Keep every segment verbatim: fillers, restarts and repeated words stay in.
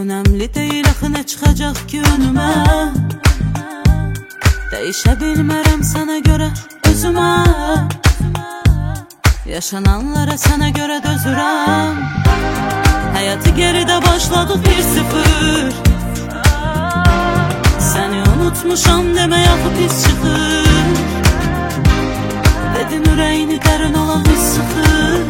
Önemli değil axı nə çıxacaq ki önümə. Değişə bilmərəm sənə görə özümə. Yaşananlara sənə görə dözürəm. Həyatı geridə başladıq bir sıfır. Səni unutmuşam demək axı pis çıxır. Dedin ürəyini dərin olan hiss sıxır.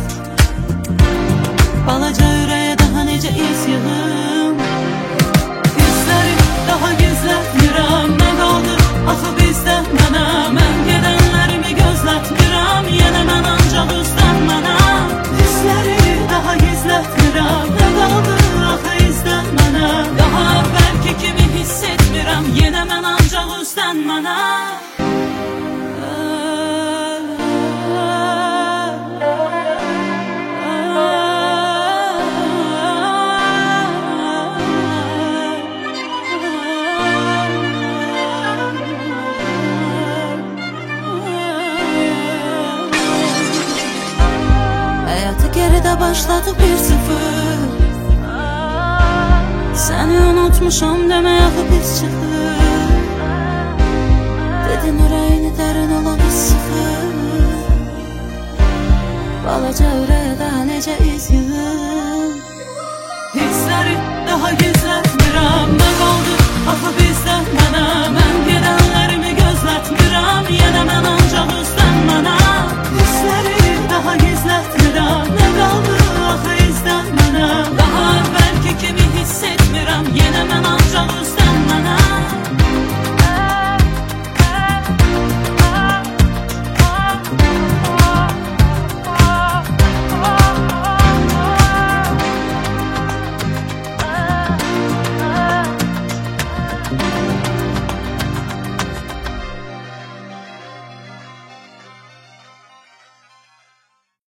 Balaca ürəyə daha necə iz yığım. Yüzləri daha gizlətmirəm. Nə qaldı axı bizdə mənə. Mən gedənlərimi gözlətmirəm. Yenə mən ancaq üstən mənə. Yüzləri daha gizlətmirəm. Nə qaldı axı izdən mənə. Daha əvvəlki kimi hiss etmirəm. Yenə mən ancaq üstən mənə. Geridə başladıq bir sıfır. Səni unutmuşam demək axı pis çıxır. Dedin ürəyini dərin olan hiss sıxır. Balaca ürəyə daha necə